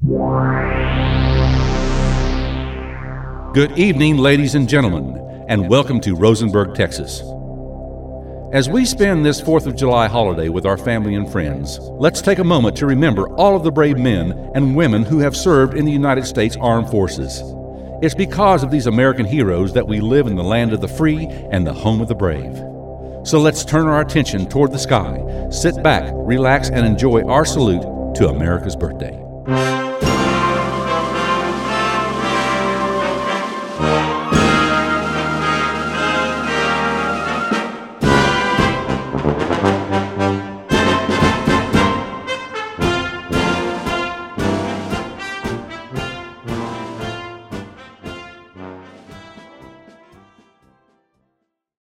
Good evening, ladies and gentlemen, and welcome to Rosenberg, Texas. As we spend this 4th of July holiday with our family and friends, let's take a moment to remember all of the brave men and women who have served in the United States Armed Forces. It's because of these American heroes that we live in the land of the free and the home of the brave. So let's turn our attention toward the sky, sit back, relax, and enjoy our salute to America's birthday.